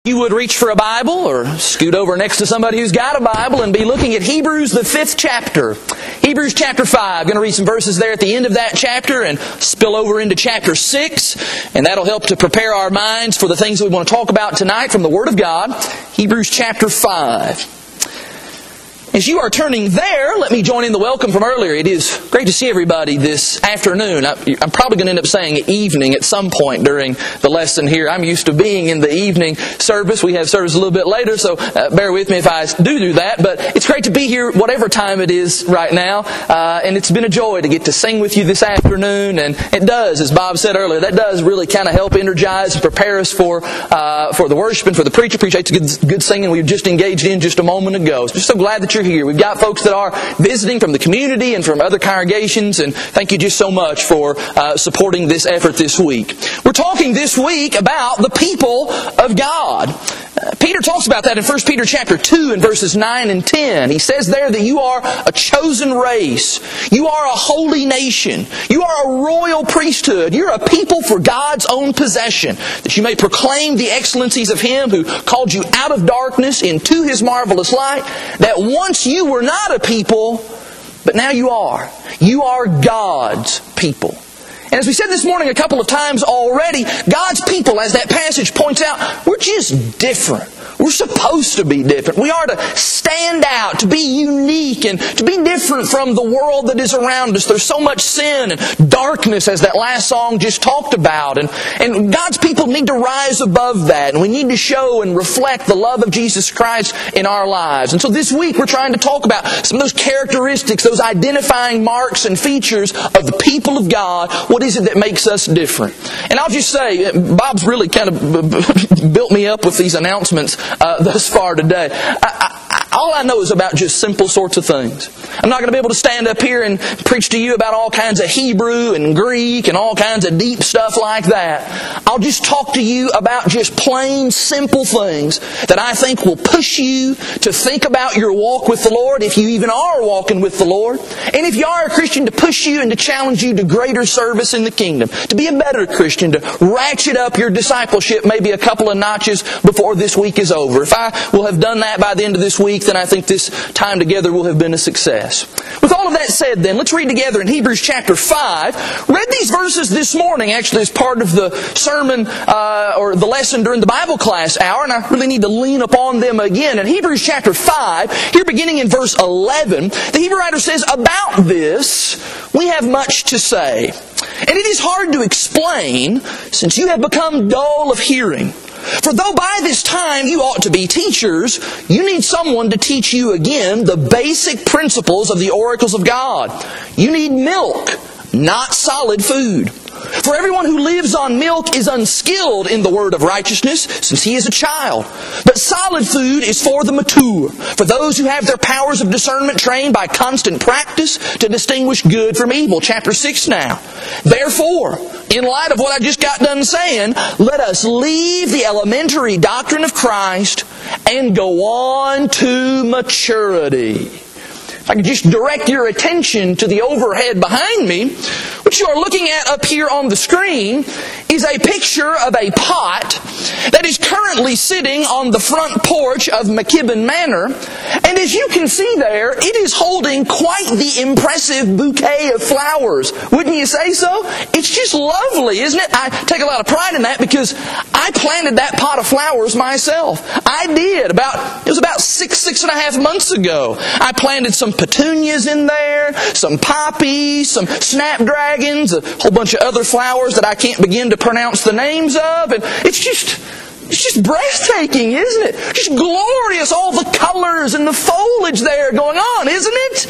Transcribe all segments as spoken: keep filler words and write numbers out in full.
You would reach for a Bible or scoot over next to somebody who's got a Bible and be looking at Hebrews, the fifth chapter. Hebrews chapter five. I'm going to read some verses there at the end of that chapter and spill over into chapter six. And that'll help to prepare our minds for the things we want to talk about tonight from the Word of God. Hebrews chapter five. As you are turning there, let me join in the welcome from earlier. It is great to see everybody this afternoon. I'm probably going to end up saying evening at some point during the lesson here. I'm used to being in the evening service. We have service a little bit later, so uh, bear with me if I do do that. But it's great to be here whatever time it is right now. Uh, and it's been a joy to get to sing with you this afternoon. And it does, as Bob said earlier, that does really kind of help energize and prepare us for uh, for the worship and for the preacher. Appreciate the good, good singing we've just engaged in just a moment ago. So just so glad that you're here. We've got folks that are visiting from the community and from other congregations, and thank you just so much for uh, supporting this effort this week. We're talking this week about the people of God. Uh, Peter talks about that in First Peter chapter two and verses nine and ten. He says there that you are a chosen race. You are a holy nation. You are a royal priesthood. You're a people for God's own possession, that you may proclaim the excellencies of Him who called you out of darkness into His marvelous light, that once you were not a people, but now you are. You are God's people. And as we said this morning a couple of times already, God's people, as that passage points out, we're just different. We're supposed to be different. We are to stand out, to be unique, and to be different from the world that is around us. There's so much sin and darkness, as that last song just talked about. And, and God's people need to rise above that. And we need to show and reflect the love of Jesus Christ in our lives. And so this week we're trying to talk about some of those characteristics, those identifying marks and features of the people of God. What is it that makes us different? And I'll just say, Bob's really kind of built me up with these announcements Uh, thus far today. I, I, all I know is about just simple sorts of things. I'm not going to be able to stand up here and preach to you about all kinds of Hebrew and Greek and all kinds of deep stuff like that. I'll just talk to you about just plain, simple things that I think will push you to think about your walk with the Lord, if you even are walking with the Lord. And if you are a Christian, to push you and to challenge you to greater service in the kingdom. To be a better Christian, to ratchet up your discipleship maybe a couple of notches before this week is over. If I will have done that by the end of this week, then I think this time together will have been a success. With all of that said then, let's read together in Hebrews chapter five. Read these verses this morning, actually, as part of the sermon uh, or the lesson during the Bible class hour, and I really need to lean upon them again. In Hebrews chapter five, here beginning in verse eleven, the Hebrew writer says, "About this we have much to say, and it is hard to explain, since you have become dull of hearing. For though by this time you ought to be teachers, you need someone to teach you again the basic principles of the oracles of God. You need milk, not solid food. For everyone who lives on milk is unskilled in the word of righteousness, since he is a child. But solid food is for the mature, for those who have their powers of discernment trained by constant practice to distinguish good from evil." Chapter six now. "Therefore, in light of what I just got done saying, let us leave the elementary doctrine of Christ and go on to maturity." If I could just direct your attention to the overhead behind me, what you are looking at up here on the screen is a picture of a pot that is currently sitting on the front porch of McKibben Manor. And as you can see there, it is holding quite the impressive bouquet of flowers. Wouldn't you say so? It's just lovely, isn't it? I take a lot of pride in that because I planted that pot of flowers myself. I did. About it was about six, six and a half months ago. I planted some petunias in there, some poppies, some snapdragons, a whole bunch of other flowers that I can't begin to pronounce the names of. And it's just... It's just breathtaking, isn't it? Just glorious, all the colors and the foliage there going on, isn't it?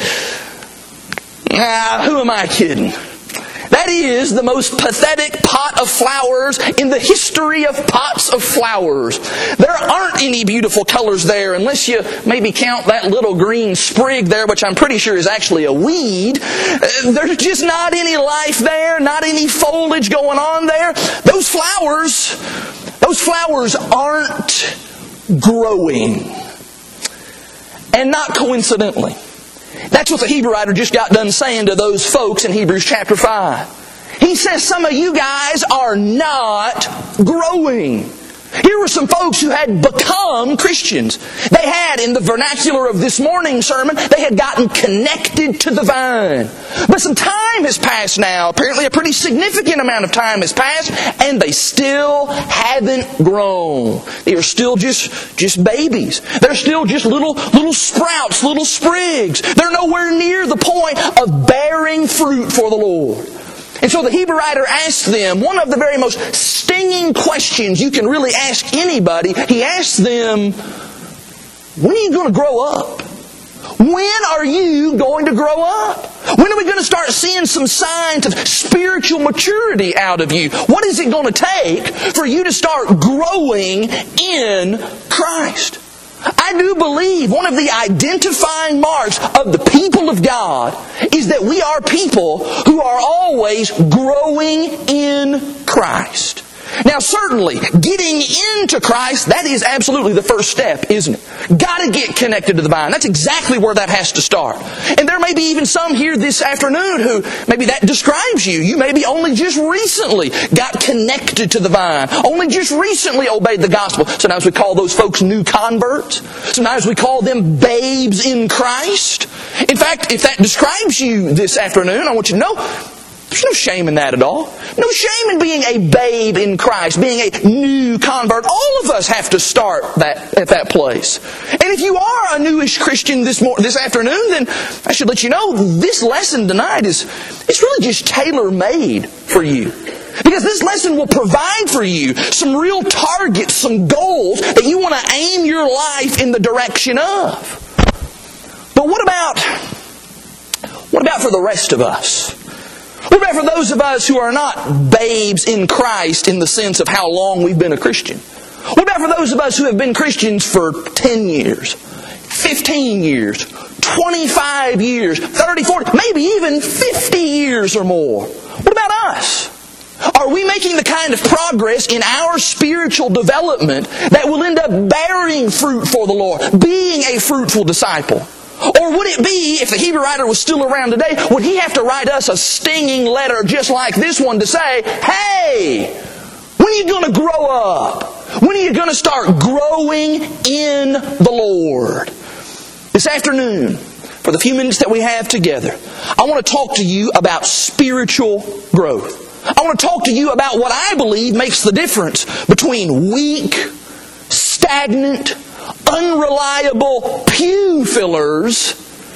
Ah, who am I kidding? That is the most pathetic pot of flowers in the history of pots of flowers. There aren't any beautiful colors there unless you maybe count that little green sprig there, which I'm pretty sure is actually a weed. There's just not any life there, not any foliage going on there. Those flowers... Those flowers aren't growing. And not coincidentally. That's what the Hebrew writer just got done saying to those folks in Hebrews chapter five. He says some of you guys are not growing. Here were some folks who had become Christians. They had, in the vernacular of this morning's sermon, they had gotten connected to the vine. But some time has passed now. Apparently a pretty significant amount of time has passed, and they still haven't grown. They are still just, just babies. They're still just little, little sprouts, little sprigs. They're nowhere near the point of bearing fruit for the Lord. And so the Hebrew writer asks them one of the very most stinging questions you can really ask anybody. He asks them, when are you going to grow up? When are you going to grow up? When are we going to start seeing some signs of spiritual maturity out of you? What is it going to take for you to start growing in Christ? I do believe one of the identifying marks of the people of God is that we are people who are always growing in Christ. Now certainly, getting into Christ, that is absolutely the first step, isn't it? Got to get connected to the vine. That's exactly where that has to start. And there may be even some here this afternoon who, maybe that describes you. You maybe only just recently got connected to the vine. Only just recently obeyed the gospel. Sometimes we call those folks new converts. Sometimes we call them babes in Christ. In fact, if that describes you this afternoon, I want you to know, there's no shame in that at all. No shame in being a babe in Christ, being a new convert. All of us have to start that at that place. And if you are a newish Christian this mor- this afternoon, then I should let you know this lesson tonight is it's really just tailor-made for you. Because this lesson will provide for you some real targets, some goals that you want to aim your life in the direction of. But what about what about for the rest of us? What about for those of us who are not babes in Christ in the sense of how long we've been a Christian? What about for those of us who have been Christians for ten years, fifteen years, twenty-five years, thirty, forty, maybe even fifty years or more? What about us? Are we making the kind of progress in our spiritual development that will end up bearing fruit for the Lord, being a fruitful disciple? Or would it be, if the Hebrew writer was still around today, would he have to write us a stinging letter just like this one to say, hey, when are you going to grow up? When are you going to start growing in the Lord? This afternoon, for the few minutes that we have together, I want to talk to you about spiritual growth. I want to talk to you about what I believe makes the difference between weak, stagnant, unreliable pew fillers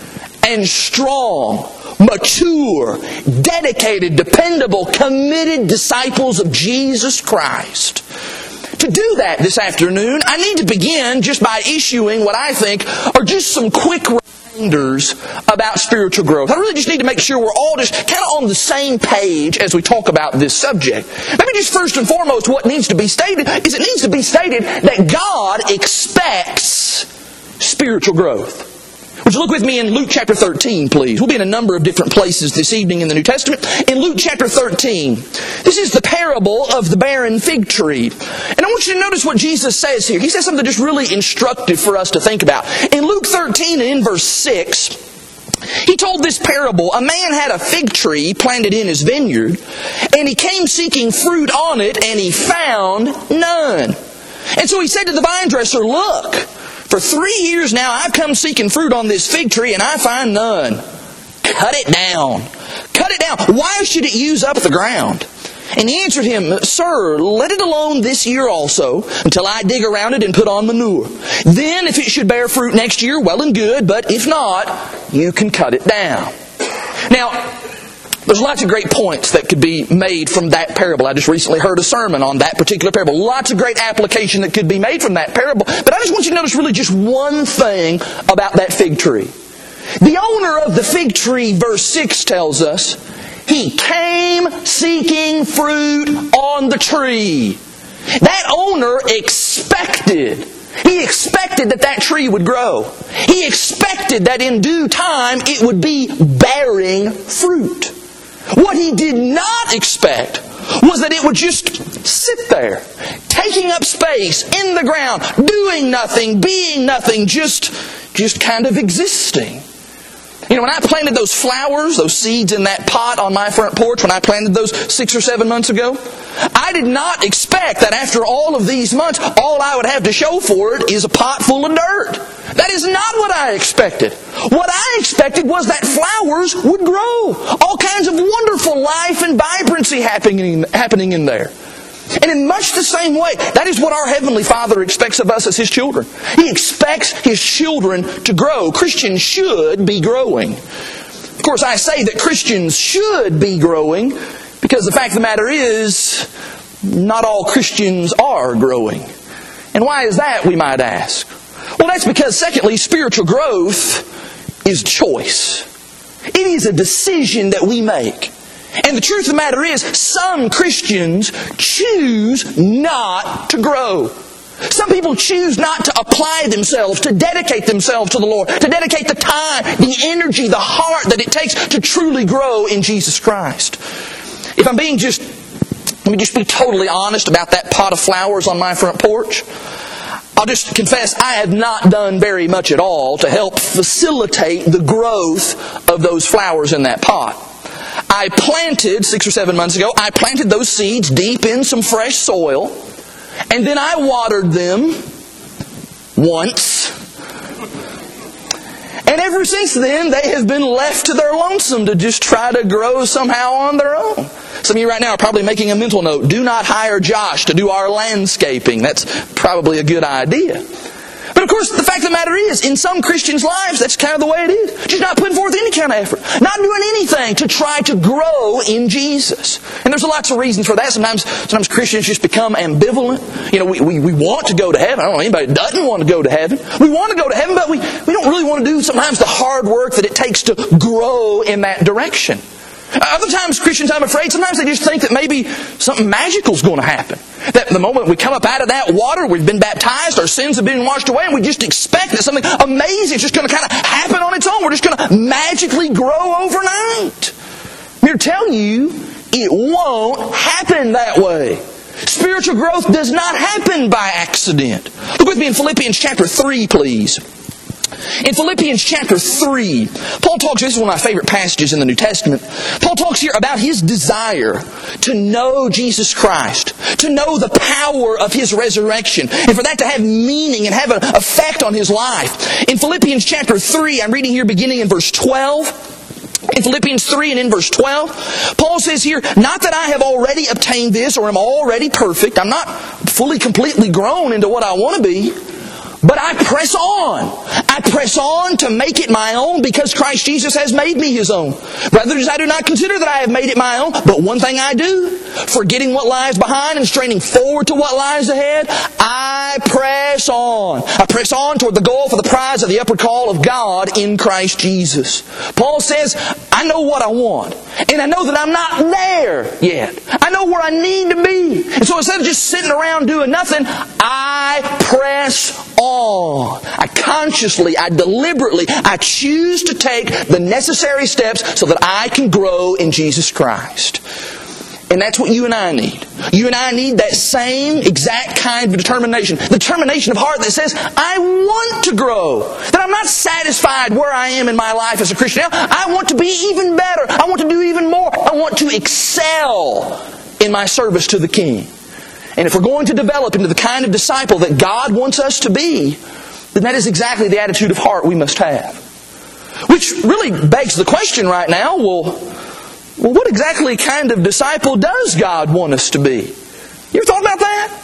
and strong, mature, dedicated, dependable, committed disciples of Jesus Christ. To do that this afternoon, I need to begin just by issuing what I think are just some quick reminders about spiritual growth. I really just need to make sure we're all just kind of on the same page as we talk about this subject. Maybe just first and foremost, what needs to be stated is it needs to be stated that God expects spiritual growth. Would you look with me in Luke chapter thirteen, please? We'll be in a number of different places this evening in the New Testament. In Luke chapter thirteen, this is the parable of the barren fig tree. And I want you to notice what Jesus says here. He says something just really instructive for us to think about. In Luke thirteen and in verse six, he told this parable. A man had a fig tree planted in his vineyard, and he came seeking fruit on it, and he found none. And so he said to the vine dresser, look, for three years now I've come seeking fruit on this fig tree, and I find none. Cut it down. Cut it down. Why should it use up the ground? And he answered him, Sir, let it alone this year also, until I dig around it and put on manure. Then if it should bear fruit next year, well and good, but if not, you can cut it down. Now, there's lots of great points that could be made from that parable. I just recently heard a sermon on that particular parable. Lots of great application that could be made from that parable. But I just want you to notice really just one thing about that fig tree. The owner of the fig tree, verse six tells us, he came seeking fruit on the tree. That owner expected, he expected that that tree would grow. He expected that in due time it would be bearing fruit. What he did not expect was that it would just sit there, taking up space in the ground, doing nothing, being nothing, just, just kind of existing. You know, when I planted those flowers, those seeds in that pot on my front porch, when I planted those six or seven months ago, I did not expect that after all of these months, all I would have to show for it is a pot full of dirt. That is not what I expected. What I expected was that flowers would grow. All kinds of wonderful life and vibrancy happening, happening in there. And in much the same way, that is what our Heavenly Father expects of us as His children. He expects His children to grow. Christians should be growing. Of course, I say that Christians should be growing because the fact of the matter is, not all Christians are growing. And why is that, we might ask? Well, that's because, secondly, spiritual growth is choice. It is a decision that we make. And the truth of the matter is, some Christians choose not to grow. Some people choose not to apply themselves, to dedicate themselves to the Lord, to dedicate the time, the energy, the heart that it takes to truly grow in Jesus Christ. If I'm being just, let me just be totally honest about that pot of flowers on my front porch. I'll just confess, I have not done very much at all to help facilitate the growth of those flowers in that pot. I planted, six or seven months ago, I planted those seeds deep in some fresh soil, and then I watered them once. And ever since then, they have been left to their lonesome to just try to grow somehow on their own. Some of you right now are probably making a mental note. Do not hire Josh to do our landscaping. That's probably a good idea. But of course, the fact of the matter is, in some Christians' lives, that's kind of the way it is. Just not putting forth any kind of effort. Not doing anything to try to grow in Jesus. And there's lots of reasons for that. Sometimes sometimes Christians just become ambivalent. You know, we, we, we want to go to heaven. I don't know anybody that doesn't want to go to heaven. We want to go to heaven, but we, we don't really want to do sometimes the hard work that it takes to grow in that direction. Other times, Christians, I'm afraid, sometimes they just think that maybe something magical is going to happen. That the moment we come up out of that water, we've been baptized, our sins have been washed away, and we just expect that something amazing is just going to kind of happen on its own. We're just going to magically grow overnight. I'm here to tell you, it won't happen that way. Spiritual growth does not happen by accident. Look with me in Philippians chapter three, please. In Philippians chapter three, Paul talks, this is one of my favorite passages in the New Testament. Paul talks here about his desire to know Jesus Christ, to know the power of His resurrection, and for that to have meaning and have an effect on his life. In Philippians chapter three, I'm reading here beginning in verse twelve. In Philippians three and in verse twelve, Paul says here, not that I have already obtained this or am already perfect. I'm not fully, completely grown into what I want to be. But I press on. I press on to make it my own because Christ Jesus has made me His own. Brothers, I do not consider that I have made it my own, but one thing I do, forgetting what lies behind and straining forward to what lies ahead, I press on. I press on toward the goal for the prize of the upward call of God in Christ Jesus. Paul says, I know what I want. And I know that I'm not there yet. I know where I need to be. And so instead of just sitting around doing nothing, I press on. I consciously, I deliberately, I choose to take the necessary steps so that I can grow in Jesus Christ. And that's what you and I need. You and I need that same exact kind of determination. The determination of heart that says, I want to grow. That I'm not satisfied where I am in my life as a Christian. I want to be even better. I want to do even more. I want to excel in my service to the King. And if we're going to develop into the kind of disciple that God wants us to be, then that is exactly the attitude of heart we must have. Which really begs the question right now, well, well, what exactly kind of disciple does God want us to be? You ever thought about that?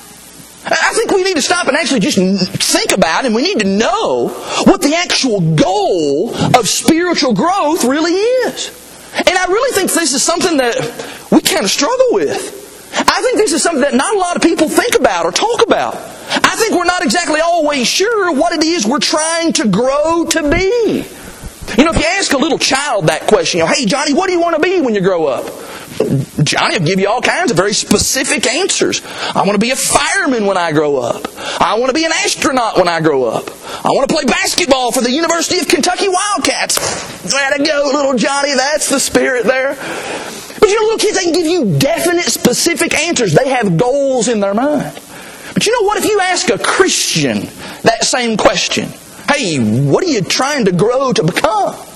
I think we need to stop and actually just think about it, and we need to know what the actual goal of spiritual growth really is. And I really think this is something that we kind of struggle with. I think this is something that not a lot of people think about or talk about. I think we're not exactly always sure what it is we're trying to grow to be. You know, if you ask a little child that question, you know, hey Johnny, what do you want to be when you grow up? Johnny will give you all kinds of very specific answers. I want to be a fireman when I grow up. I want to be an astronaut when I grow up. I want to play basketball for the University of Kentucky Wildcats. Way to go, little Johnny. That's the spirit there. But you know, little kids, they can give you definite, specific answers. They have goals in their mind. But you know what? If you ask a Christian that same question, hey, what are you trying to grow to become?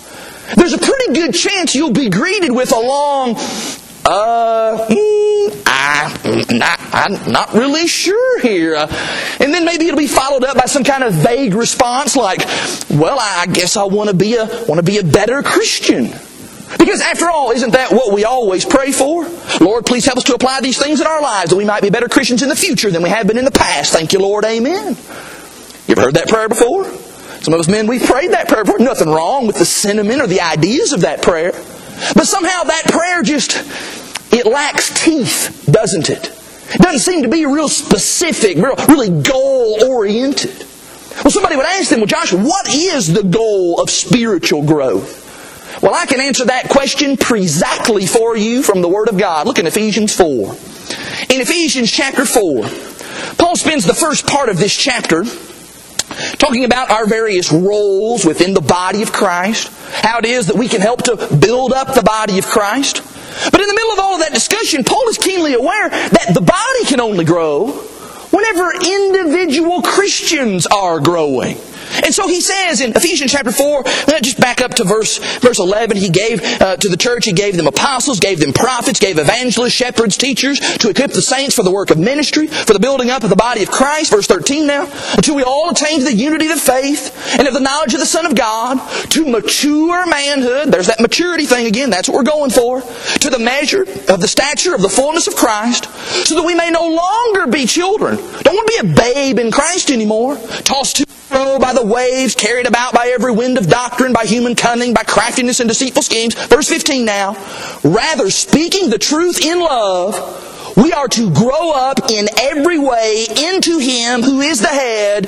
there's a pretty good chance you'll be greeted with a long, uh, mm, I, not, I'm not really sure here. Uh, and then maybe it'll be followed up by some kind of vague response like, well, I guess I want to be a want to be a better Christian. Because after all, isn't that what we always pray for? Lord, please help us to apply these things in our lives that we might be better Christians in the future than we have been in the past. Thank you, Lord. Amen. You ever heard that prayer before? Some of us men, we've prayed that prayer before. Nothing wrong with the sentiment or the ideas of that prayer. But somehow that prayer just, it lacks teeth, doesn't it? It doesn't seem to be real specific, real, really goal-oriented. Well, somebody would ask them, well, Josh, what is the goal of spiritual growth? Well, I can answer that question precisely for you from the Word of God. Look in Ephesians four. In Ephesians chapter four, Paul spends the first part of this chapter talking about our various roles within the body of Christ, how it is that we can help to build up the body of Christ. But in the middle of all of that discussion, Paul is keenly aware that the body can only grow whenever individual Christians are growing. And so he says in Ephesians chapter four, just back up to verse verse eleven, he gave uh, to the church, he gave them apostles, gave them prophets, gave evangelists, shepherds, teachers, to equip the saints for the work of ministry, for the building up of the body of Christ. Verse thirteen now, until we all attain to the unity of the faith and of the knowledge of the Son of God, to mature manhood. There's that maturity thing again, that's what we're going for. To the measure of the stature of the fullness of Christ, so that we may no longer be children. Don't want to be a babe in Christ anymore, tossed to by the waves, carried about by every wind of doctrine, by human cunning, by craftiness and deceitful schemes. Verse fifteen now. Rather, speaking the truth in love, we are to grow up in every way into Him who is the head,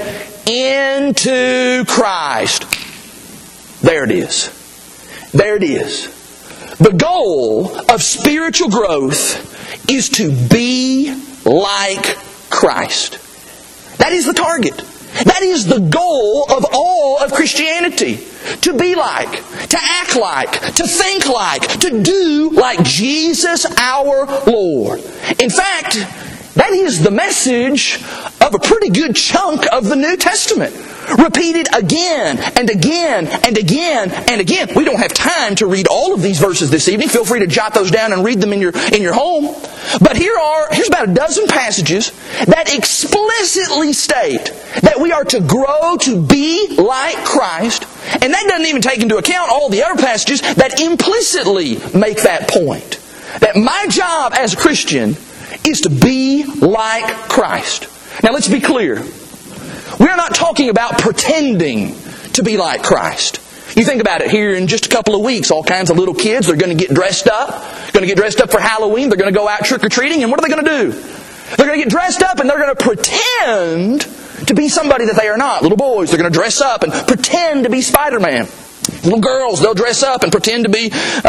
into Christ. There it is. There it is. The goal of spiritual growth is to be like Christ. That is the target. That is the goal of all of Christianity. To be like, to act like, to think like, to do like Jesus our Lord. In fact, that is the message of a pretty good chunk of the New Testament. Repeated again and again and again and again. We don't have time to read all of these verses this evening. Feel free to jot those down and read them in your in your home. But here are here's about a dozen passages that explicitly state that we are to grow to be like Christ. And that doesn't even take into account all the other passages that implicitly make that point. That my job as a Christian is to be like Christ. Now let's be clear. We're not talking about pretending to be like Christ. You think about it, here in just a couple of weeks, all kinds of little kids are going to get dressed up, going to get dressed up for Halloween, they're going to go out trick-or-treating, and what are they going to do? They're going to get dressed up and they're going to pretend to be somebody that they are not. Little boys, they're going to dress up and pretend to be Spider-Man. Little girls, they'll dress up and pretend to be,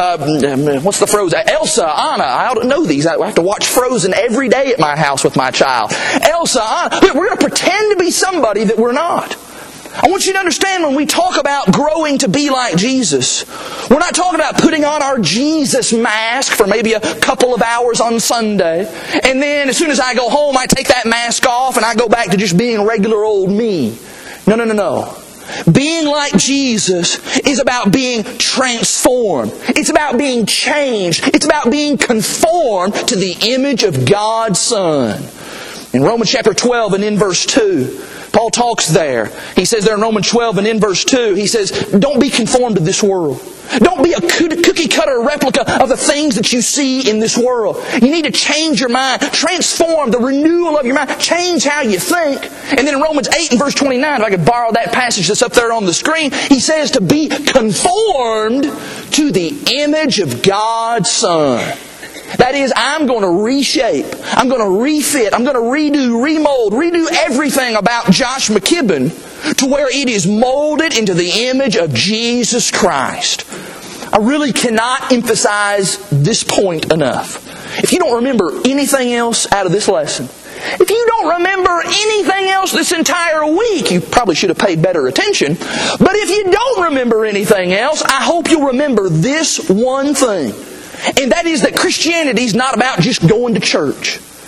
uh, what's the Frozen? Elsa, Anna. I don't know these. I have to watch Frozen every day at my house with my child. Elsa, Anna. We're going to pretend to be somebody that we're not. I want you to understand when we talk about growing to be like Jesus, we're not talking about putting on our Jesus mask for maybe a couple of hours on Sunday. And then as soon as I go home, I take that mask off and I go back to just being regular old me. No, no, no, no. Being like Jesus is about being transformed. It's about being changed. It's about being conformed to the image of God's Son. In Romans chapter twelve and in verse two, Paul talks there. He says there in Romans twelve and in verse two, he says, don't be conformed to this world. Don't be a cookie cutter replica of the things that you see in this world. You need to change your mind. Transform the renewal of your mind. Change how you think. And then in Romans eight and verse twenty-nine, if I could borrow that passage that's up there on the screen, he says to be conformed to the image of God's Son. That is, I'm going to reshape, I'm going to refit, I'm going to redo, remold, redo everything about Josh McKibben to where it is molded into the image of Jesus Christ. I really cannot emphasize this point enough. If you don't remember anything else out of this lesson, if you don't remember anything else this entire week, you probably should have paid better attention. But if you don't remember anything else, I hope you'll remember this one thing. And that is that Christianity is not about just going to church.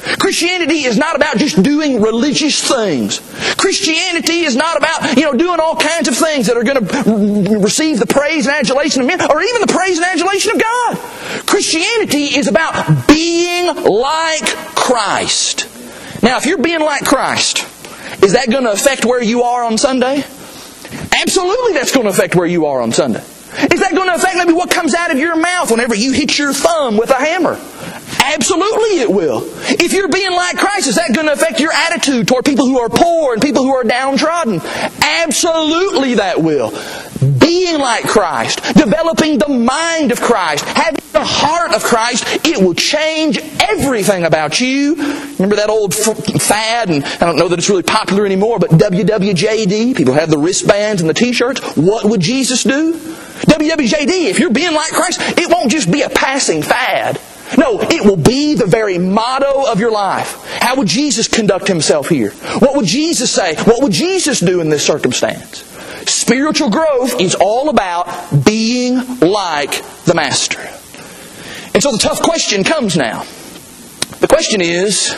Christianity is not about just doing religious things. Christianity is not about, you know, doing all kinds of things that are going to receive the praise and adulation of men, or even the praise and adulation of God. Christianity is about being like Christ. Now, if you're being like Christ, is that going to affect where you are on Sunday? Absolutely, that's going to affect where you are on Sunday. Is that going to affect maybe what comes out of your mouth whenever you hit your thumb with a hammer? Absolutely it will. If you're being like Christ, is that going to affect your attitude toward people who are poor and people who are downtrodden? Absolutely that will. Being like Christ, developing the mind of Christ, having the heart of Christ, it will change everything about you. Remember that old fad, and I don't know that it's really popular anymore, but W W J D, people have the wristbands and the t-shirts. What would Jesus do? W W J D, if you're being like Christ, it won't just be a passing fad. No, it will be the very motto of your life. How would Jesus conduct Himself here? What would Jesus say? What would Jesus do in this circumstance? Spiritual growth is all about being like the Master. And so the tough question comes now. The question is,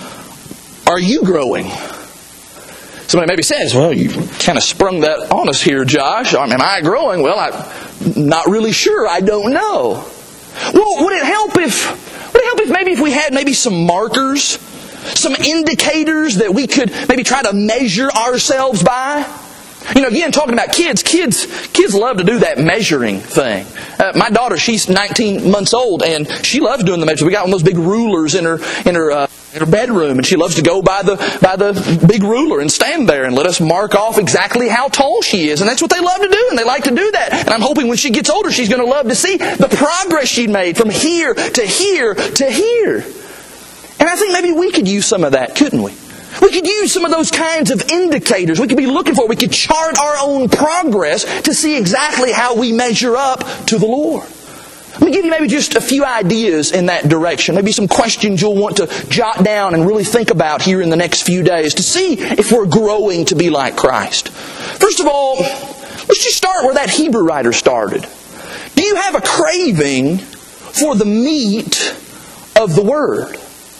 are you growing? Somebody maybe says, well, you kind of sprung that on us here, Josh. I mean, am I growing? Well, I'm not really sure. I don't know. Well, would it help if, would it help if maybe if we had maybe some markers, some indicators that we could maybe try to measure ourselves by? You know, again, talking about kids, kids kids love to do that measuring thing. Uh, my daughter, she's nineteen months old, and she loves doing the measuring. We got one of those big rulers in her in her uh, in her bedroom, and she loves to go by the by the big ruler and stand there and let us mark off exactly how tall she is. And that's what they love to do, and they like to do that. And I'm hoping when she gets older, she's going to love to see the progress she made from here to here to here. And I think maybe we could use some of that, couldn't we? We could use some of those kinds of indicators. We could be looking for. We could chart our own progress to see exactly how we measure up to the Lord. Let me give you maybe just a few ideas in that direction. Maybe some questions you'll want to jot down and really think about here in the next few days to see if we're growing to be like Christ. First of all, let's just start where that Hebrew writer started. Do you have a craving for the meat of the Word?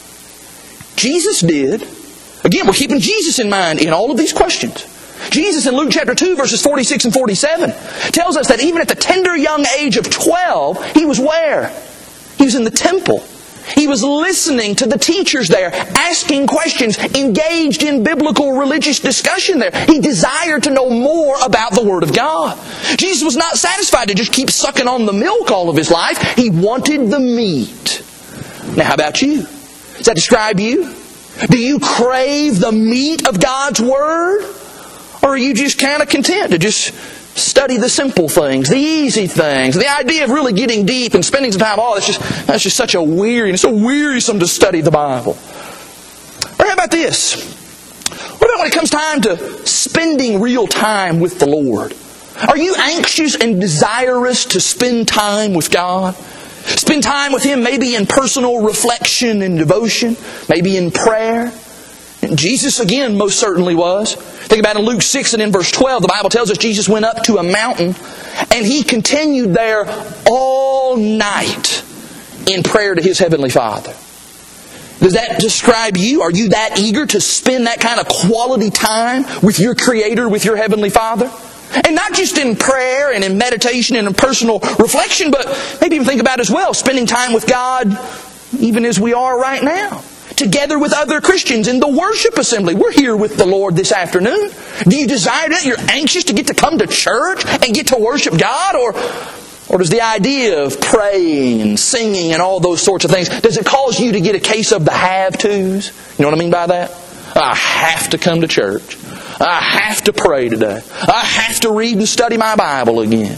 Jesus did. Again, we're keeping Jesus in mind in all of these questions. Jesus in Luke chapter two, verses forty-six and forty-seven, tells us that even at the tender young age of twelve, He was where? He was in the temple. He was listening to the teachers there, asking questions, engaged in biblical religious discussion there. He desired to know more about the Word of God. Jesus was not satisfied to just keep sucking on the milk all of His life. He wanted the meat. Now, how about you? Does that describe you? Do you crave the meat of God's Word? Or are you just kind of content to just study the simple things, the easy things? The idea of really getting deep and spending some time, oh, that's just, that's just such a weary, it's so wearisome to study the Bible. Or how about this? What about when it comes time to spending real time with the Lord? Are you anxious and desirous to spend time with God? Spend time with Him maybe in personal reflection and devotion, maybe in prayer. And Jesus, again, most certainly was. Think about in Luke six and in verse twelve, the Bible tells us Jesus went up to a mountain and He continued there all night in prayer to His Heavenly Father. Does that describe you? Are you that eager to spend that kind of quality time with your Creator, with your Heavenly Father? And not just in prayer and in meditation and in personal reflection, but maybe even think about as well, spending time with God even as we are right now. Together with other Christians in the worship assembly. We're here with the Lord this afternoon. Do you desire that? You're anxious to get to come to church and get to worship God? Or, or does the idea of praying and singing and all those sorts of things, does it cause you to get a case of the have-tos? You know what I mean by that? I have to come to church. I have to pray today. I have to read and study my Bible again.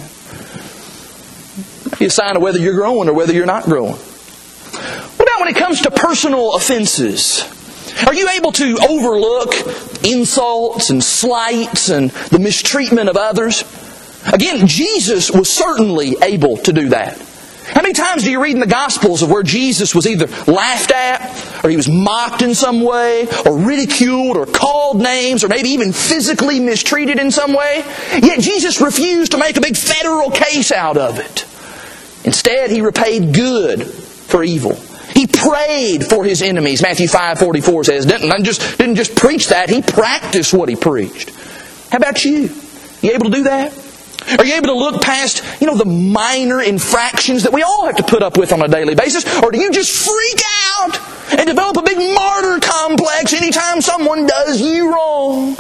It's a sign of whether you're growing or whether you're not growing. What about when it comes to personal offenses? Are you able to overlook insults and slights and the mistreatment of others? Again, Jesus was certainly able to do that. How many times do you read in the Gospels of where Jesus was either laughed at, or He was mocked in some way, or ridiculed, or called names, or maybe even physically mistreated in some way? Yet Jesus refused to make a big federal case out of it. Instead, He repaid good for evil. He prayed for his enemies. Matthew five forty-four says, didn't just, didn't just preach that, he practiced what he preached. How about you? You able to do that? Are you able to look past, you know, the minor infractions that we all have to put up with on a daily basis? Or do you just freak out and develop a big martyr complex anytime someone does you wrong?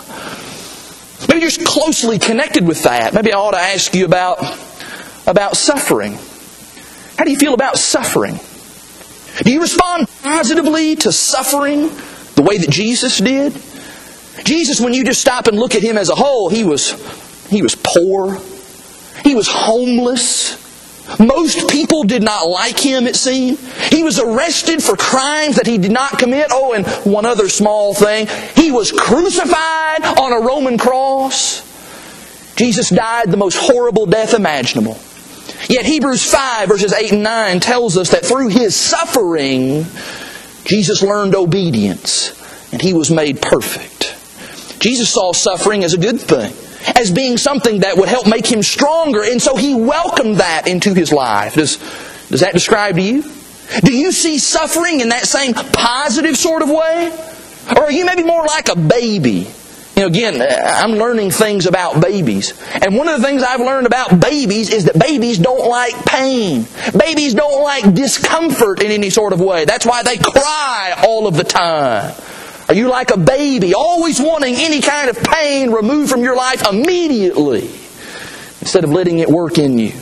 Maybe you're just closely connected with that. Maybe I ought to ask you about, about suffering. How do you feel about suffering? Do you respond positively to suffering the way that Jesus did? Jesus, when you just stop and look at Him as a whole, He was, he was poor. He was homeless. Most people did not like Him, it seemed. He was arrested for crimes that He did not commit. Oh, and one other small thing. He was crucified on a Roman cross. Jesus died the most horrible death imaginable. Yet Hebrews five verses eight and nine tells us that through His suffering, Jesus learned obedience and He was made perfect. Jesus saw suffering as a good thing, as being something that would help make Him stronger, and so He welcomed that into His life. Does, does that describe to you? Do you see suffering in that same positive sort of way? Or are you maybe more like a baby? You know, again, I'm learning things about babies. And one of the things I've learned about babies is that babies don't like pain. Babies don't like discomfort in any sort of way. That's why they cry all of the time. Are you like a baby, always wanting any kind of pain removed from your life immediately, instead of letting it work in you?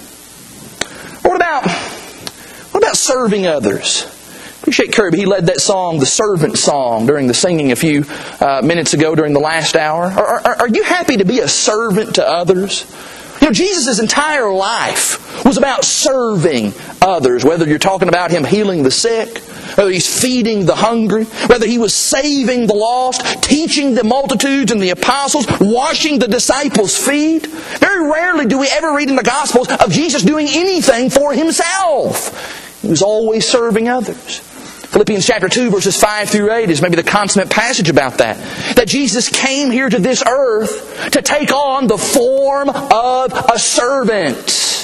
What about, what about serving others? Appreciate Kirby. He led that song, the servant song, during the singing a few uh, minutes ago during the last hour. Are, are, are you happy to be a servant to others? You know, Jesus' entire life was about serving others, whether you're talking about Him healing the sick, whether He's feeding the hungry, whether He was saving the lost, teaching the multitudes and the apostles, washing the disciples' feet. Very rarely do we ever read in the Gospels of Jesus doing anything for Himself. He was always serving others. Philippians chapter two verses five through eight is maybe the consummate passage about that. That Jesus came here to this earth to take on the form of a servant.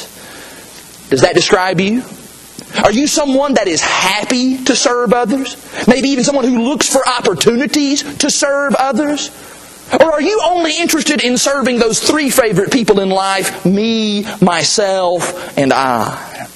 Does that describe you? Are you someone that is happy to serve others? Maybe even someone who looks for opportunities to serve others? Or are you only interested in serving those three favorite people in life, me, myself, and I?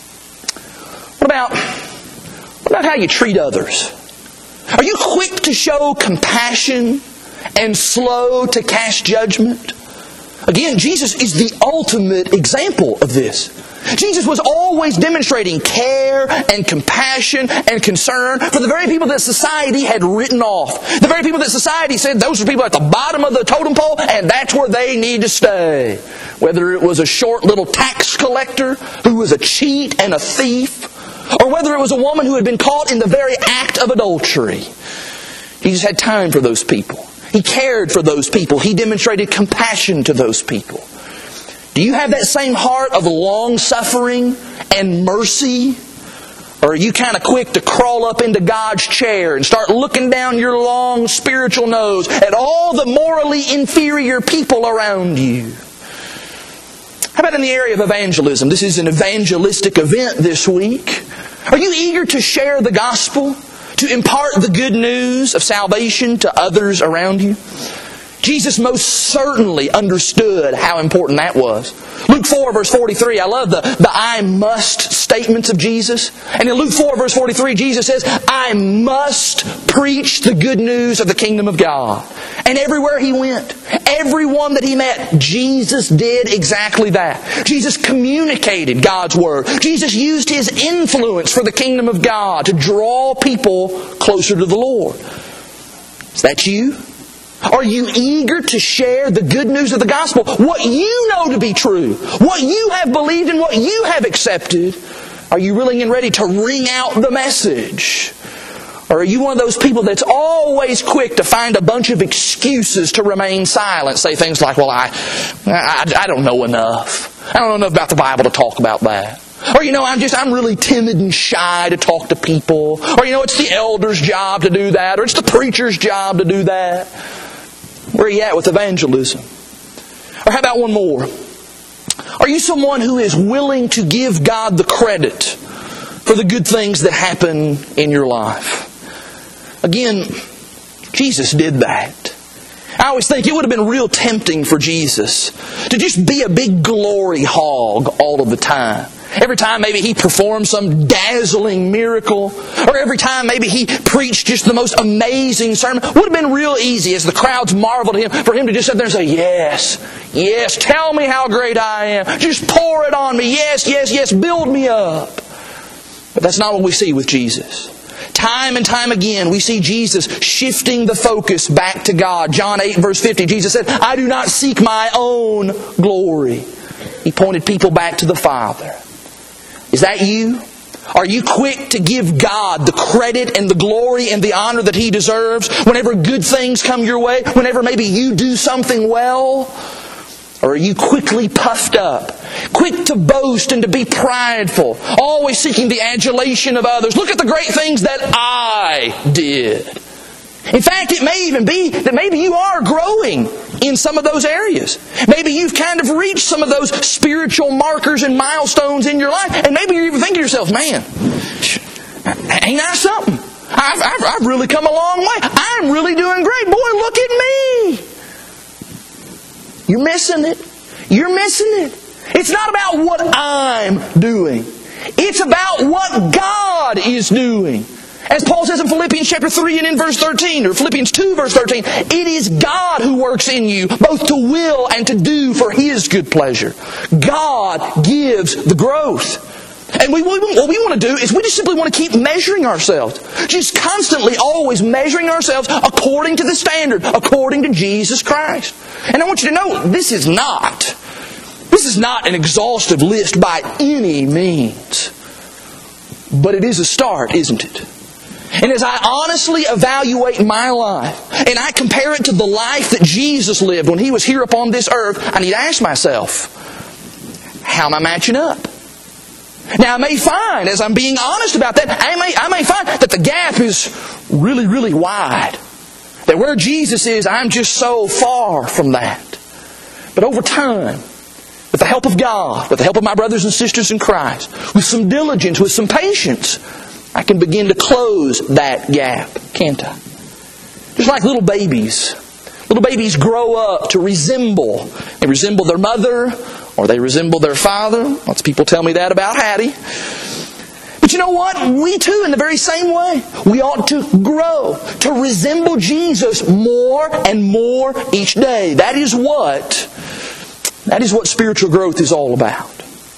What about, what about how you treat others? Are you quick to show compassion and slow to cast judgment? Again, Jesus is the ultimate example of this. Jesus was always demonstrating care and compassion and concern for the very people that society had written off. The very people that society said those are people at the bottom of the totem pole and that's where they need to stay. Whether it was a short little tax collector who was a cheat and a thief, or whether it was a woman who had been caught in the very act of adultery. Jesus had time for those people. He cared for those people. He demonstrated compassion to those people. Do you have that same heart of long-suffering and mercy? Or are you kind of quick to crawl up into God's chair and start looking down your long spiritual nose at all the morally inferior people around you? How about in the area of evangelism? This is an evangelistic event this week. Are you eager to share the gospel? To impart the good news of salvation to others around you? Jesus most certainly understood how important that was. Luke four verse forty-three, I love the, the I must statements of Jesus. And in Luke four verse forty-three, Jesus says, I must preach the good news of the kingdom of God. And everywhere He went, everyone that He met, Jesus did exactly that. Jesus communicated God's Word. Jesus used His influence for the kingdom of God to draw people closer to the Lord. Is that you? Are you eager to share the good news of the gospel? What you know to be true. What you have believed and what you have accepted. Are you willing and ready to ring out the message? Or are you one of those people that's always quick to find a bunch of excuses to remain silent? Say things like, well, I, I, I don't know enough. I don't know enough about the Bible to talk about that. Or, you know, I'm just, I'm really timid and shy to talk to people. Or, you know, it's the elder's job to do that. Or it's the preacher's job to do that. Where are you at with evangelism? Or how about one more? Are you someone who is willing to give God the credit for the good things that happen in your life. Again, Jesus did that. I always think it would have been real tempting for Jesus to just be a big glory hog all of the time. Every time maybe He performed some dazzling miracle, or every time maybe He preached just the most amazing sermon, would have been real easy as the crowds marveled at Him for Him to just sit there and say, yes, yes, tell me how great I am. Just pour it on me. Yes, yes, yes, build me up. But that's not what we see with Jesus. Time and time again, we see Jesus shifting the focus back to God. John eight verse fifty, Jesus said, I do not seek my own glory. He pointed people back to the Father. Is that you? Are you quick to give God the credit and the glory and the honor that He deserves whenever good things come your way? Whenever maybe you do something well? Or are you quickly puffed up? Quick to boast and to be prideful? Always seeking the adulation of others. Look at the great things that I did. In fact, it may even be that maybe you are growing in some of those areas. Maybe you've kind of reached some of those spiritual markers and milestones in your life. And maybe you're even thinking to yourself, man, ain't I something? I've, I've, I've really come a long way. I'm really doing great. Boy, look at me. You're missing it. You're missing it. It's not about what I'm doing. It's about what God is doing. As Paul says in Philippians chapter three and in verse thirteen, or Philippians two verse thirteen, it is God who works in you, both to will and to do for His good pleasure. God gives the growth. And we, what we want to do is we just simply want to keep measuring ourselves. Just constantly, always measuring ourselves according to the standard, according to Jesus Christ. And I want you to know, this is not, this is not an exhaustive list by any means. But it is a start, isn't it? And as I honestly evaluate my life, and I compare it to the life that Jesus lived when He was here upon this earth, I need to ask myself, how am I matching up? Now I may find, as I'm being honest about that, I may, I may find that the gap is really, really wide. That where Jesus is, I'm just so far from that. But over time, with the help of God, with the help of my brothers and sisters in Christ, with some diligence, with some patience, I can begin to close that gap, can't I? Just like little babies. Little babies grow up to resemble. They resemble their mother, or they resemble their father. Lots of people tell me that about Hattie. But you know what? We too, in the very same way, we ought to grow, to resemble Jesus more and more each day. That is what, that is what spiritual growth is all about.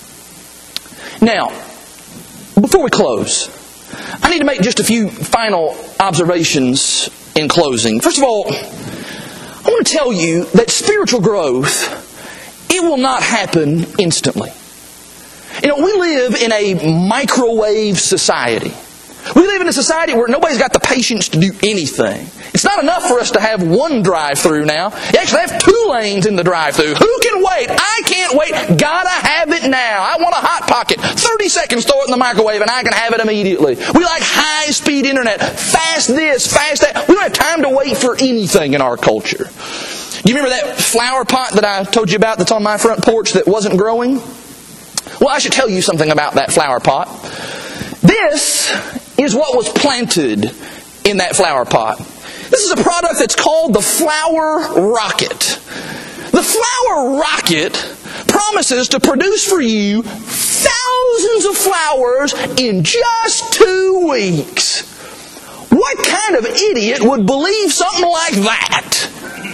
Now, before we close, I need to make just a few final observations in closing. First of all, I want to tell you that spiritual growth, it will not happen instantly. You know, we live in a microwave society. We live in a society where nobody's got the patience to do anything. It's not enough for us to have one drive-through now. You actually have two lanes in the drive-through. Who can wait? I can't wait. Gotta have it now. I want a Hot Pocket. thirty seconds, throw it in the microwave, and I can have it immediately. We like high-speed internet. Fast this, fast that. We don't have time to wait for anything in our culture. You remember that flower pot that I told you about that's on my front porch that wasn't growing? Well, I should tell you something about that flower pot. This is what was planted in that flower pot. This is a product that's called the Flower Rocket. The Flower Rocket promises to produce for you thousands of flowers in just two weeks. What kind of idiot would believe something like that?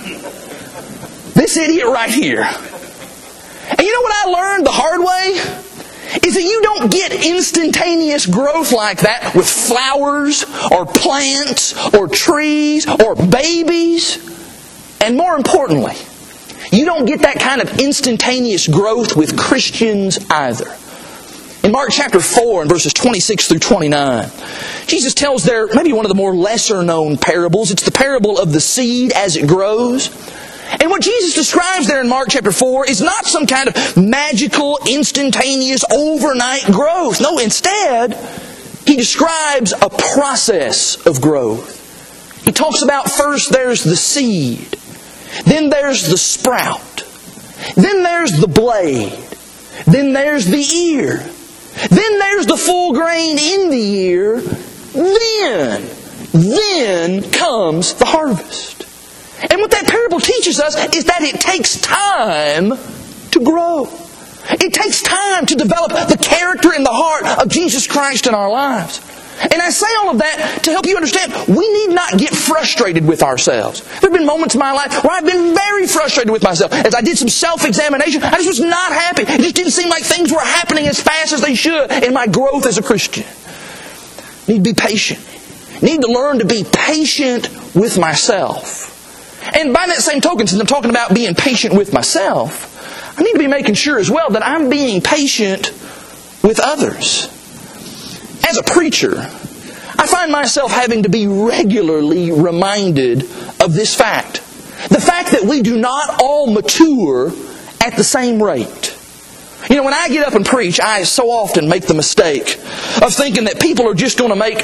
This idiot right here. And you know what I learned the hard way? Is that you don't get instantaneous growth like that with flowers or plants or trees or babies. And more importantly, you don't get that kind of instantaneous growth with Christians either. In Mark chapter four and verses twenty-six through twenty-nine, Jesus tells there maybe one of the more lesser known parables. It's the parable of the seed as it grows. And what Jesus describes there in Mark chapter four is not some kind of magical, instantaneous, overnight growth. No, instead, He describes a process of growth. He talks about first there's the seed. Then there's the sprout. Then there's the blade. Then there's the ear. Then there's the full grain in the ear. Then, then comes the harvest. And what that parable teaches us is that it takes time to grow. It takes time to develop the character and the heart of Jesus Christ in our lives. And I say all of that to help you understand we need not get frustrated with ourselves. There have been moments in my life where I've been very frustrated with myself. As I did some self-examination, I just was not happy. It just didn't seem like things were happening as fast as they should in my growth as a Christian. Need to be patient. Need to learn to be patient with myself. And by that same token, since I'm talking about being patient with myself, I need to be making sure as well that I'm being patient with others. As a preacher, I find myself having to be regularly reminded of this fact. The fact that we do not all mature at the same rate. You know, when I get up and preach, I so often make the mistake of thinking that people are just going to make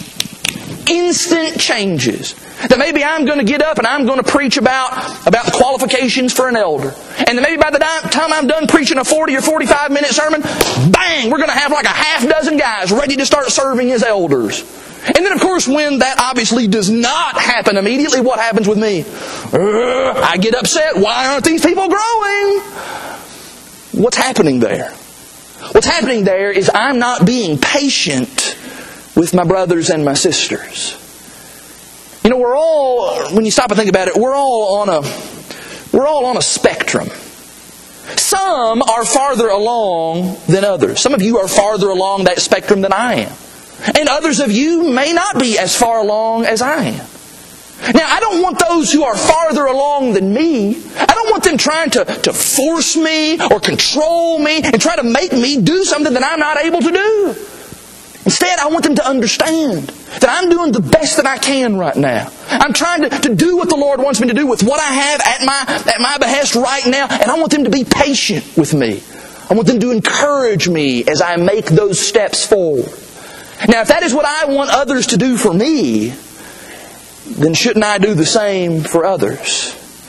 instant changes. That maybe I'm going to get up and I'm going to preach about, about the qualifications for an elder. And then maybe by the time I'm done preaching a forty or forty-five minute sermon, bang, we're going to have like a half dozen guys ready to start serving as elders. And then of course when that obviously does not happen immediately, what happens with me? Uh, I get upset. Why aren't these people growing? What's happening there? What's happening there is I'm not being patient with my brothers and my sisters. You know, we're all, when you stop and think about it, we're all on a, we're all on a spectrum. Some are farther along than others. Some of you are farther along that spectrum than I am. And others of you may not be as far along as I am. Now, I don't want those who are farther along than me, I don't want them trying to, to force me or control me and try to make me do something that I'm not able to do. Instead, I want them to understand that I'm doing the best that I can right now. I'm trying to, to do what the Lord wants me to do with what I have at my, at my behest right now. And I want them to be patient with me. I want them to encourage me as I make those steps forward. Now, if that is what I want others to do for me, then shouldn't I do the same for others?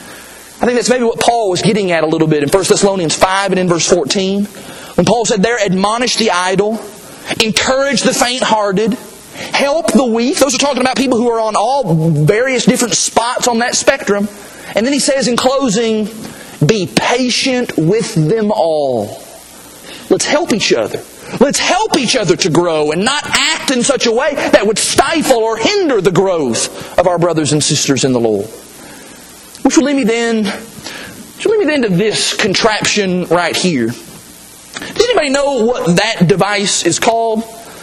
I think that's maybe what Paul was getting at a little bit in First Thessalonians five and in verse fourteen. When Paul said there, admonish the idle, encourage the faint-hearted, help the weak. Those are talking about people who are on all various different spots on that spectrum. And then he says in closing, be patient with them all. Let's help each other. Let's help each other to grow and not act in such a way that would stifle or hinder the growth of our brothers and sisters in the Lord. Which will lead me then, which will lead me then to this contraption right here. Does anybody know what that device is called?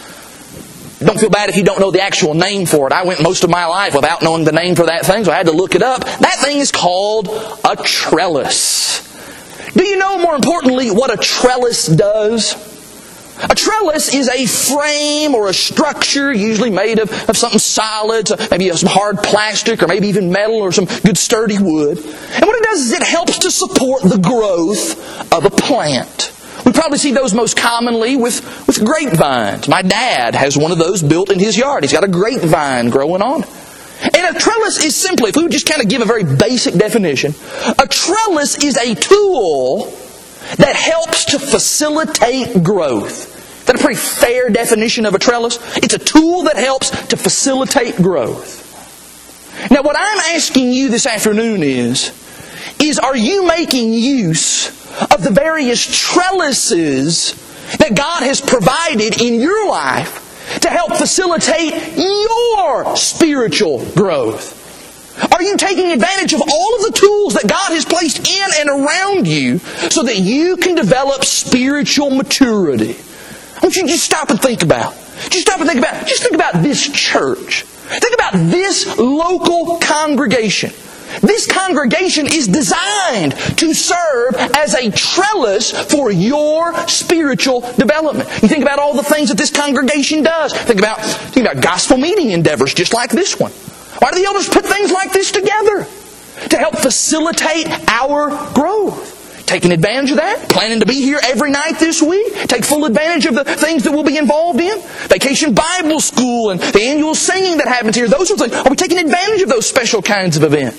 Don't feel bad if you don't know the actual name for it. I went most of my life without knowing the name for that thing, so I had to look it up. That thing is called a trellis. Do you know, more importantly, what a trellis does? A trellis is a frame or a structure usually made of, of something solid, maybe some hard plastic or maybe even metal or some good sturdy wood. And what it does is it helps to support the growth of a plant. We probably see those most commonly with, with grapevines. My dad has one of those built in his yard. He's got a grapevine growing on. And a trellis is simply, if we would just kind of give a very basic definition, a trellis is a tool that helps to facilitate growth. Is that a pretty fair definition of a trellis? It's a tool that helps to facilitate growth. Now what I'm asking you this afternoon is, is are you making use of the various trellises that God has provided in your life to help facilitate your spiritual growth? Are you taking advantage of all of the tools that God has placed in and around you so that you can develop spiritual maturity? I want you to just stop and think about. Just stop and think about. Just think about this church. Think about this local congregation. This congregation is designed to serve as a trellis for your spiritual development. You think about all the things that this congregation does. Think about, think about gospel meeting endeavors just like this one. Why do the elders put things like this together? To help facilitate our growth. Taking advantage of that. Planning to be here every night this week. Take full advantage of the things that we'll be involved in. Vacation Bible School and the annual singing that happens here. Those are things. Are we taking advantage of those special kinds of events?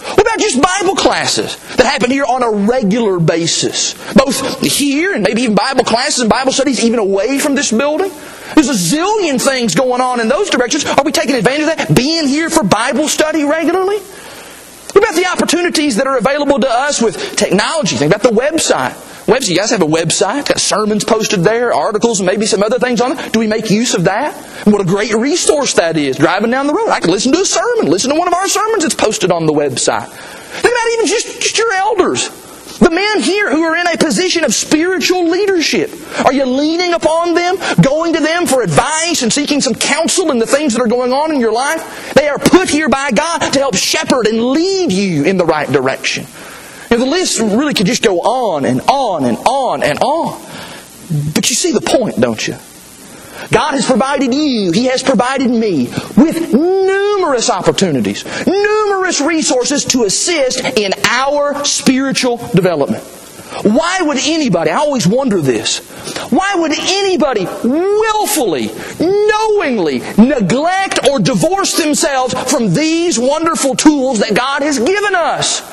What about just Bible classes that happen here on a regular basis? Both here and maybe even Bible classes and Bible studies even away from this building. There's a zillion things going on in those directions. Are we taking advantage of that? Being here for Bible study regularly? What about the opportunities that are available to us with technology? Think about the website. Website. You guys have a website. It's got sermons posted there, articles, and maybe some other things on it. Do we make use of that? And what a great resource that is. Driving down the road, I can listen to a sermon. Listen to one of our sermons that's posted on the website. Think about even just, just your elders. The men here who are in a position of spiritual leadership. Are you leaning upon them? Going to them for advice and seeking some counsel in the things that are going on in your life? They are put here by God to help shepherd and lead you in the right direction. And the list really could just go on and on and on and on. But you see the point, don't you? God has provided you, He has provided me with numerous opportunities, numerous resources to assist in our spiritual development. Why would anybody, I always wonder this, why would anybody willfully, knowingly neglect or divorce themselves from these wonderful tools that God has given us?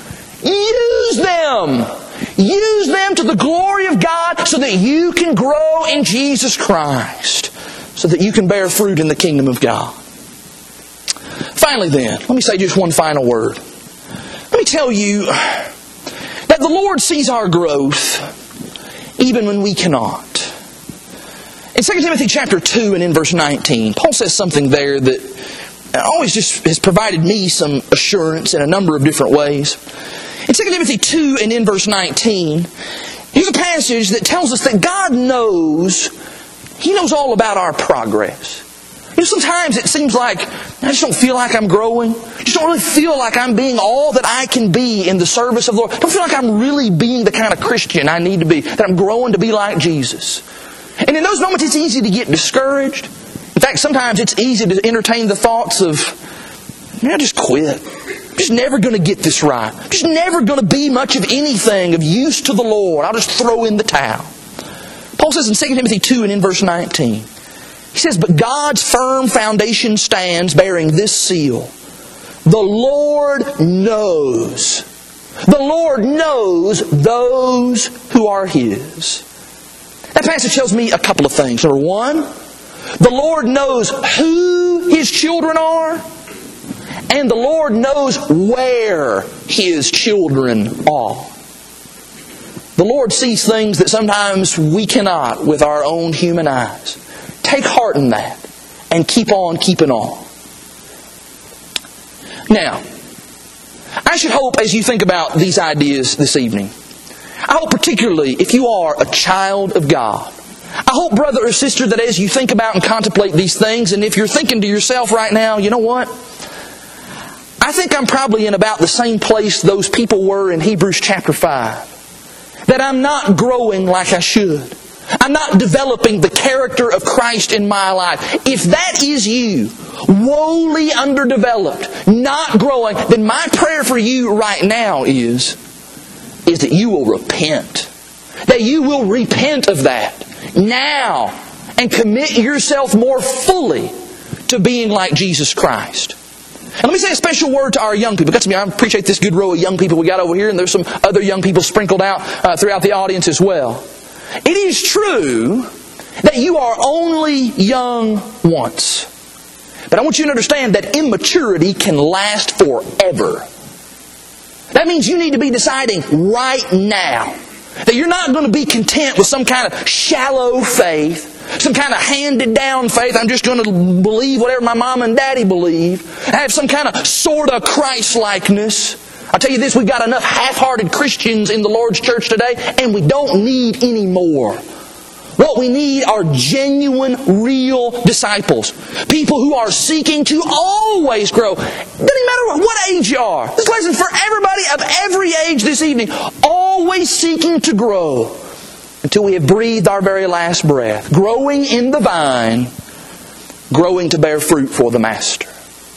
Use them! Use them to the glory of God so that you can grow in Jesus Christ. So that you can bear fruit in the kingdom of God. Finally then, let me say just one final word. Let me tell you that the Lord sees our growth even when we cannot. In Second Timothy chapter two and in verse nineteen, Paul says something there that always just has provided me some assurance in a number of different ways. In Second Timothy two and in verse nineteen, here's a passage that tells us that God knows, He knows all about our progress. You know, sometimes it seems like I just don't feel like I'm growing. I just don't really feel like I'm being all that I can be in the service of the Lord. I don't feel like I'm really being the kind of Christian I need to be, that I'm growing to be like Jesus. And in those moments it's easy to get discouraged. In fact, sometimes it's easy to entertain the thoughts of, man, I'll just quit. I'm just never going to get this right. I'm just never going to be much of anything of use to the Lord. I'll just throw in the towel. Paul says in Second Timothy two and in verse nineteen, he says, but God's firm foundation stands bearing this seal. The Lord knows. The Lord knows those who are His. That passage tells me a couple of things. Number one, the Lord knows who His children are. And the Lord knows where His children are. The Lord sees things that sometimes we cannot with our own human eyes. Take heart in that and keep on keeping on. Now, I should hope as you think about these ideas this evening, I hope particularly if you are a child of God, I hope, brother or sister, that as you think about and contemplate these things, and if you're thinking to yourself right now, you know what? I think I'm probably in about the same place those people were in Hebrews chapter five. That I'm not growing like I should. I'm not developing the character of Christ in my life. If that is you, woefully underdeveloped, not growing, then my prayer for you right now is, is that you will repent. That you will repent of that now and commit yourself more fully to being like Jesus Christ. And let me say a special word to our young people. I appreciate this good row of young people we got over here, and there's some other young people sprinkled out uh, throughout the audience as well. It is true that you are only young once. But I want you to understand that immaturity can last forever. That means you need to be deciding right now that you're not going to be content with some kind of shallow faith, some kind of handed down faith. I'm just going to believe whatever my mom and daddy believe. I have some kind of sort of Christ-likeness. I'll tell you this, we've got enough half-hearted Christians in the Lord's church today, and we don't need any more. What we need are genuine, real disciples. People who are seeking to always grow. Doesn't matter what age you are. This lesson for everybody of every age this evening. Always seeking to grow until we have breathed our very last breath. Growing in the vine, growing to bear fruit for the Master.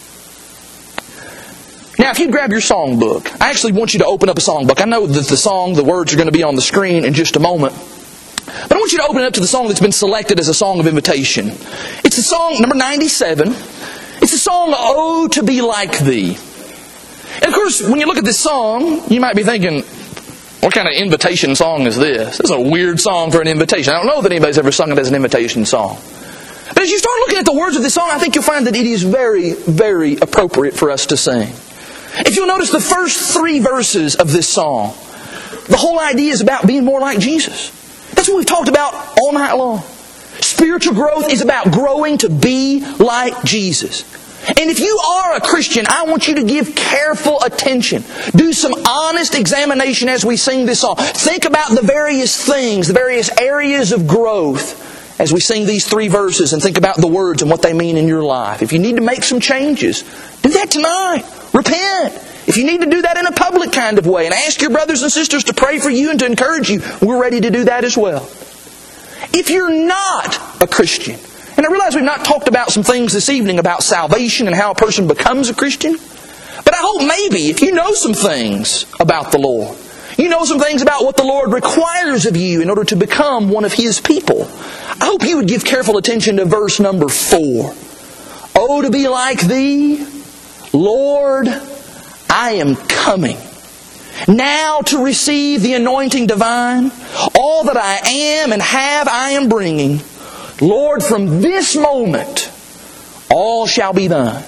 Now, if you grab your songbook, I actually want you to open up a songbook. I know that the song, the words are going to be on the screen in just a moment. But I want you to open it up to the song that's been selected as a song of invitation. It's the song number ninety-seven. It's the song, Oh, to Be Like Thee. And of course, when you look at this song, you might be thinking, what kind of invitation song is this? This is a weird song for an invitation. I don't know that anybody's ever sung it as an invitation song. But as you start looking at the words of this song, I think you'll find that it is very, very appropriate for us to sing. If you'll notice the first three verses of this song, the whole idea is about being more like Jesus. That's what we've talked about all night long. Spiritual growth is about growing to be like Jesus. And if you are a Christian, I want you to give careful attention. Do some honest examination as we sing this song. Think about the various things, the various areas of growth as we sing these three verses, and think about the words and what they mean in your life. If you need to make some changes, do that tonight. Repent. If you need to do that in a public kind of way and ask your brothers and sisters to pray for you and to encourage you, we're ready to do that as well. If you're not a Christian, and I realize we've not talked about some things this evening about salvation and how a person becomes a Christian, but I hope maybe if you know some things about the Lord, you know some things about what the Lord requires of you in order to become one of His people, I hope you would give careful attention to verse number four. Oh, to be like Thee, Lord, I am coming. Now to receive the anointing divine, all that I am and have I am bringing. Lord, from this moment, all shall be Thine.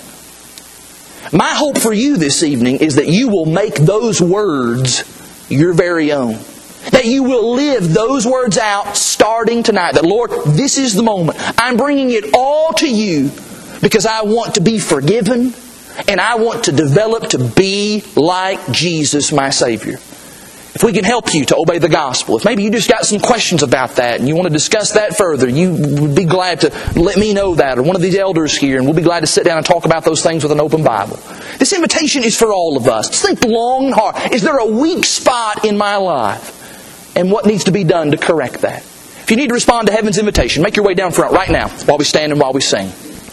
My hope for you this evening is that you will make those words your very own. That you will live those words out starting tonight. That, Lord, this is the moment. I'm bringing it all to You because I want to be forgiven and I want to develop to be like Jesus, my Savior. If we can help you to obey the gospel, if maybe you just got some questions about that and you want to discuss that further, you would be glad to let me know that, or one of these elders here, and we'll be glad to sit down and talk about those things with an open Bible. This invitation is for all of us. Just think long and hard. Is there a weak spot in my life? And what needs to be done to correct that? If you need to respond to heaven's invitation, make your way down front right now while we stand and while we sing.